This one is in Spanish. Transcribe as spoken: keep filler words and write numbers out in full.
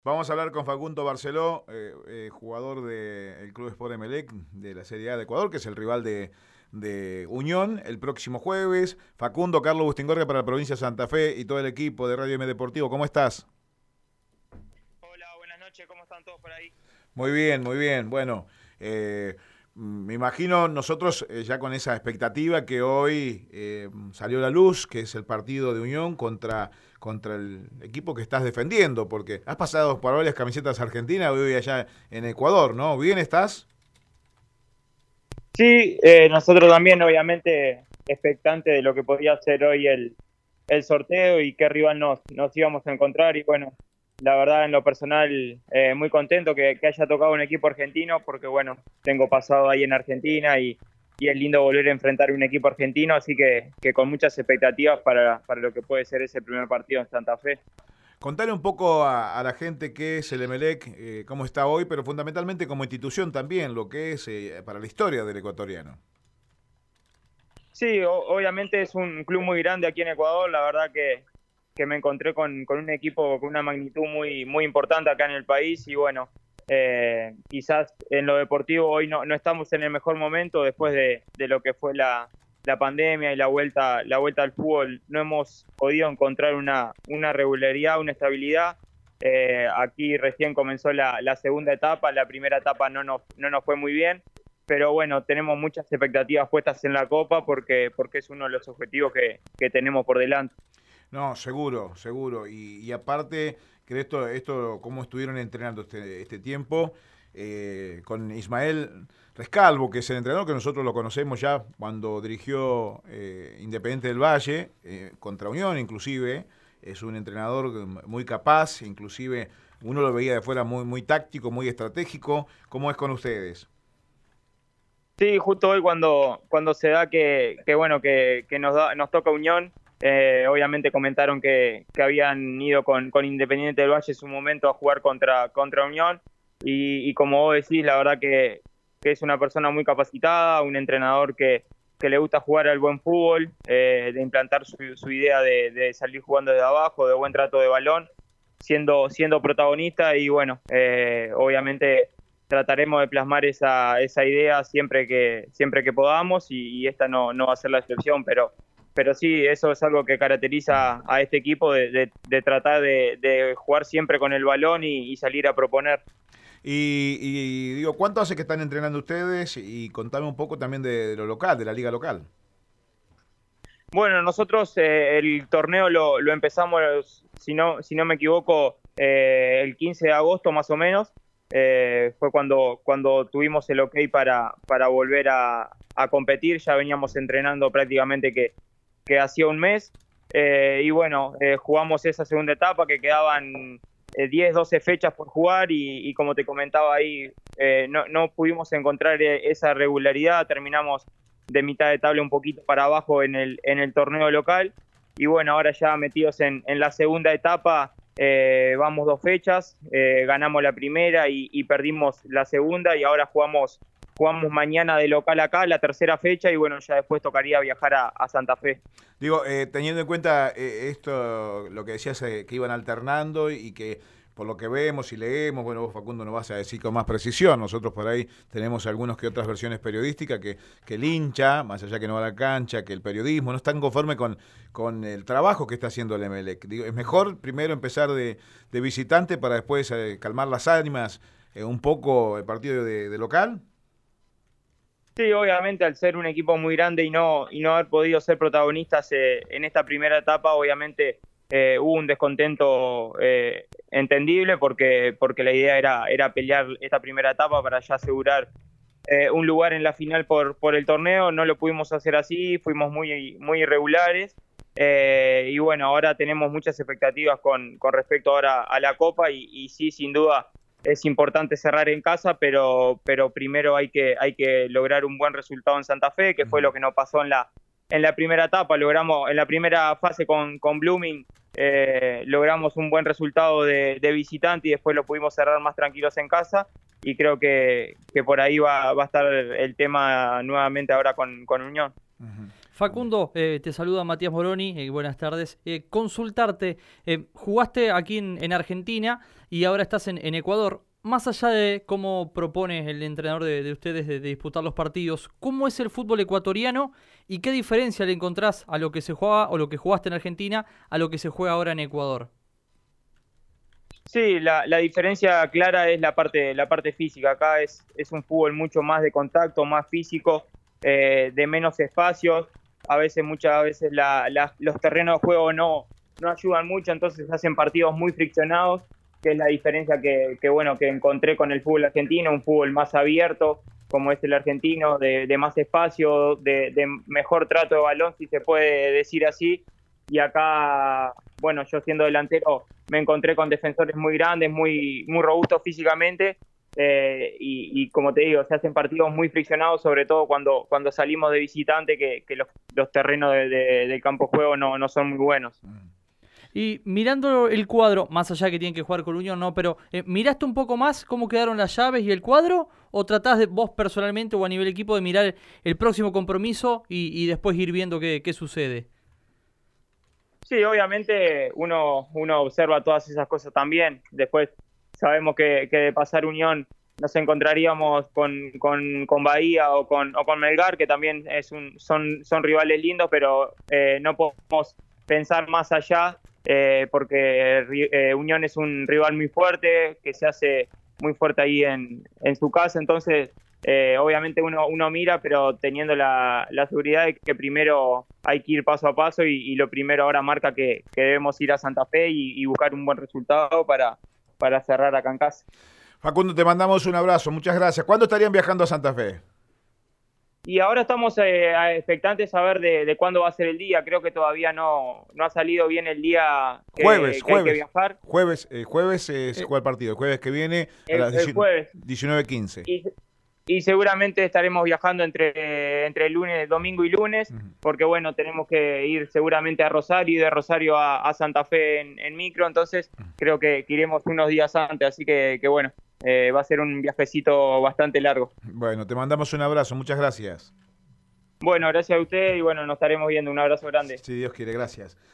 Vamos a hablar con Facundo Barceló, eh, eh, jugador del Club Sport Emelec de la Serie A de Ecuador, que es el rival de, de Unión el próximo jueves. Facundo, Carlos Bustingorria para la provincia de Santa Fe y todo el equipo de Radio M Deportivo. ¿Cómo estás? Hola, buenas noches, ¿cómo están todos por ahí? Muy bien, muy bien. Bueno, eh, me imagino nosotros eh, ya con esa expectativa que hoy eh, salió a la luz, que es el partido de Unión contra, contra el equipo que estás defendiendo, porque has pasado por varias camisetas argentinas, hoy allá en Ecuador, ¿no? ¿Bien estás? Sí, eh, nosotros también, obviamente, expectante de lo que podía ser hoy el, el sorteo y qué rival nos, nos íbamos a encontrar. Y bueno, la verdad, en lo personal, eh, muy contento que, que haya tocado un equipo argentino, porque bueno, tengo pasado ahí en Argentina y, y es lindo volver a enfrentar un equipo argentino, así que, que con muchas expectativas para, para lo que puede ser ese primer partido en Santa Fe. Contale un poco a, a la gente qué es el Emelec, eh, cómo está hoy, pero fundamentalmente como institución también, lo que es eh, para la historia del ecuatoriano. Sí, o- obviamente es un club muy grande aquí en Ecuador, la verdad que, que me encontré con, con un equipo con una magnitud muy, muy importante acá en el país y bueno, eh, quizás en lo deportivo hoy no, no estamos en el mejor momento después de, de lo que fue la, la pandemia y la vuelta, la vuelta al fútbol, no hemos podido encontrar una, una regularidad, una estabilidad. Eh, aquí recién comenzó la, la segunda etapa, la primera etapa no nos, no nos fue muy bien, pero bueno, tenemos muchas expectativas puestas en la Copa porque, porque es uno de los objetivos que, que tenemos por delante. No, seguro, seguro. Y, y aparte, que esto, esto, cómo estuvieron entrenando este, este tiempo, eh, con Ismael Rescalvo, que es el entrenador que nosotros lo conocemos ya cuando dirigió eh, Independiente del Valle, eh, contra Unión inclusive, es un entrenador muy capaz, inclusive uno lo veía de fuera muy, muy táctico, muy estratégico. ¿Cómo es con ustedes? Sí, justo hoy cuando, cuando se da que, que bueno, que, que nos, da, nos toca Unión, eh, obviamente comentaron que, que habían ido con, con Independiente del Valle en su momento a jugar contra, contra Unión y, y como vos decís, la verdad que, que es una persona muy capacitada, un entrenador que, que le gusta jugar al buen fútbol, eh, de implantar su, su idea de, de, salir jugando desde abajo, de buen trato de balón, siendo, siendo protagonista y bueno, eh, obviamente trataremos de plasmar esa, esa idea siempre que, siempre que podamos y, y esta no, no va a ser la excepción, pero, pero sí, eso es algo que caracteriza a este equipo de, de, de tratar de, de, jugar siempre con el balón y, y salir a proponer. Y, y, digo, ¿cuánto hace que están entrenando ustedes? Y contame un poco también de, de lo local, de la liga local. Bueno, nosotros eh, el torneo lo, lo empezamos, si no, si no me equivoco, eh, el quince de agosto más o menos. Eh, fue cuando, cuando tuvimos el ok para, para volver a, a competir. Ya veníamos entrenando prácticamente que, que hacía un mes. Eh, y bueno, eh, jugamos esa segunda etapa que quedaban eh, diez, doce fechas por jugar y, y como te comentaba ahí, eh, no, no pudimos encontrar eh, esa regularidad. Terminamos de mitad de tabla un poquito para abajo en el, en el torneo local. Y bueno, ahora ya metidos en, en la segunda etapa, eh, vamos dos fechas, eh, ganamos la primera y, y perdimos la segunda y ahora jugamos, jugamos mañana de local acá, la tercera fecha y bueno, ya después tocaría viajar a, a Santa Fe. Digo, eh, teniendo en cuenta eh, esto, lo que decías, eh, que iban alternando y que por lo que vemos y leemos, bueno, vos Facundo no vas a decir con más precisión, nosotros por ahí tenemos algunas que otras versiones periodísticas que, que el hincha, más allá que no va a la cancha, que el periodismo no están conforme con, con el trabajo que está haciendo el Emelec. Digo, es mejor primero empezar de, de visitante para después eh, calmar las ánimas eh, un poco el partido de, de local. Sí, obviamente al ser un equipo muy grande y no, y no haber podido ser protagonistas eh, en esta primera etapa, obviamente eh, hubo un descontento eh, entendible porque, porque la idea era, era pelear esta primera etapa para ya asegurar eh, un lugar en la final por, por el torneo. No lo pudimos hacer así, fuimos muy, muy irregulares. Eh, y bueno, ahora tenemos muchas expectativas con, con respecto ahora a la Copa y, y sí, sin duda es importante cerrar en casa, pero, pero primero hay que, hay que lograr un buen resultado en Santa Fe, que fue Ujú. lo que nos pasó en la, en la primera etapa. Logramos en la primera fase con, con Blooming, eh, logramos un buen resultado de, de visitante y después lo pudimos cerrar más tranquilos en casa. Y creo que, que por ahí va, va a estar el tema nuevamente ahora con, con Unión. Ujú. Facundo, eh, te saluda Matías Moroni, eh, buenas tardes. Eh, consultarte, eh, jugaste aquí en, en Argentina y ahora estás en, en Ecuador. Más allá de cómo propone el entrenador de, de ustedes de, de disputar los partidos, ¿cómo es el fútbol ecuatoriano y qué diferencia le encontrás a lo que se juega o lo que jugaste en Argentina a lo que se juega ahora en Ecuador? Sí, la, la diferencia clara es la parte, la parte física. Acá es, es un fútbol mucho más de contacto, más físico, eh, de menos espacios. A veces, muchas veces la, la, los terrenos de juego no, no ayudan mucho, entonces se hacen partidos muy friccionados, que es la diferencia que, que, bueno, que encontré con el fútbol argentino, un fútbol más abierto, como es el argentino, de, de más espacio, de, de mejor trato de balón, si se puede decir así. Y acá, bueno, yo siendo delantero me encontré con defensores muy grandes, muy, muy robustos físicamente, eh, y, y como te digo, se hacen partidos muy friccionados, sobre todo cuando, cuando salimos de visitante, que, que los, los terrenos de, de, del campo de juego no, no son muy buenos. Y mirando el cuadro, más allá de que tienen que jugar con Unión, no, pero eh, ¿miraste un poco más cómo quedaron las llaves y el cuadro? ¿O tratás de vos personalmente o a nivel equipo de mirar el próximo compromiso y, y después ir viendo qué, qué sucede? Sí, obviamente uno, uno observa todas esas cosas también. Después sabemos que, que de pasar Unión nos encontraríamos con, con, con Bahía o con, o con Melgar, que también es un, son, son rivales lindos, pero eh, no podemos pensar más allá, eh, porque eh, Unión es un rival muy fuerte, que se hace muy fuerte ahí en, en su casa. Entonces, eh, obviamente uno, uno mira, pero teniendo la, la seguridad de que primero hay que ir paso a paso, y, y lo primero ahora marca que, que debemos ir a Santa Fe y, y buscar un buen resultado para, para cerrar acá en casa. Facundo, te mandamos un abrazo, muchas gracias. ¿Cuándo estarían viajando a Santa Fe? Y ahora estamos eh, expectantes a ver de, de cuándo va a ser el día. Creo que todavía no, no ha salido bien el día que, jueves, que jueves, hay que viajar. Jueves, eh, jueves eh, se juega el partido, el jueves que viene a El, las el jueves. diecinueve quince. Y, y seguramente estaremos viajando entre, entre lunes, domingo y lunes, uh-huh. porque bueno, tenemos que ir seguramente a Rosario y de Rosario a, a Santa Fe en, en micro, entonces uh-huh. creo que, que iremos unos días antes, así que, que bueno. Eh, va a ser un viajecito bastante largo. Bueno, te mandamos un abrazo, muchas gracias. Bueno, gracias a usted y bueno, nos estaremos viendo. Un abrazo grande. Si Dios quiere, gracias.